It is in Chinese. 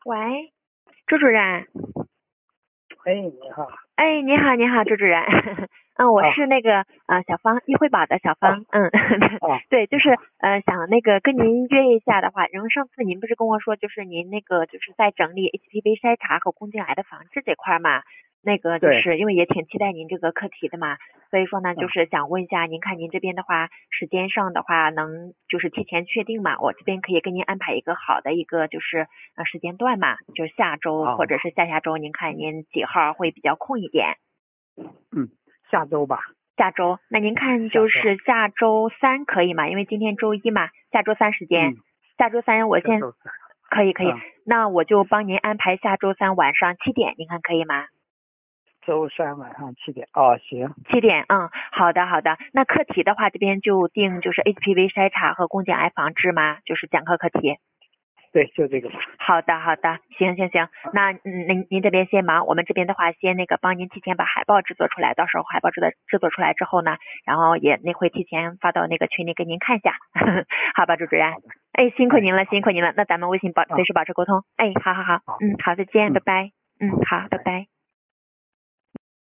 喂，朱主任。 哎，你好。 哎，你好，你好，朱主任。我啊是那个小芳，易惠宝的小啊芳。 啊， 对，就你好。 是想那个跟您约一下的话，然后上次您不是跟我说，就是您那个就是在整理 HPV 筛查和宫颈癌的防治这块嘛，那个就对。 是因为也挺期待您这个课题的嘛，所以说呢，就啊是想问一下，您看您这边的话，时间上的话能就是提前确定嘛？我这边可以给您安排一个好的一个就是时间段嘛，就是下周或者是下下周，您看您几号会比较空一点？ 嗯，下周吧。 下周，那您看下周。 就是下周三可以吗？因为今天周一嘛，下周三时间， 嗯， 下周三我先下周三。 可以可以， 啊， 那我就帮您安排下周三晚上7点，您看可以吗？ 周三晚上7点。哦，行。 7点，好的好的。那课题的话，这边就定就是 HPV 筛查和宫颈癌防治吗？就是讲课课题。 对，就这个吧。 好的，好的，行行行，那您这边先忙，我们这边的话先那个帮您提前把海报制作出来，到时候海报制作出来之后呢，然后也那会提前发到那个群里给您看一下，好吧，朱主任。 好的。 哎，辛苦哎， 您了， 好。 辛苦您了，那咱们微信随啊， 时保持沟通。哎，好好好， 好。 好，再见，拜嗯， 拜。 好， 好，拜拜拜。 拜。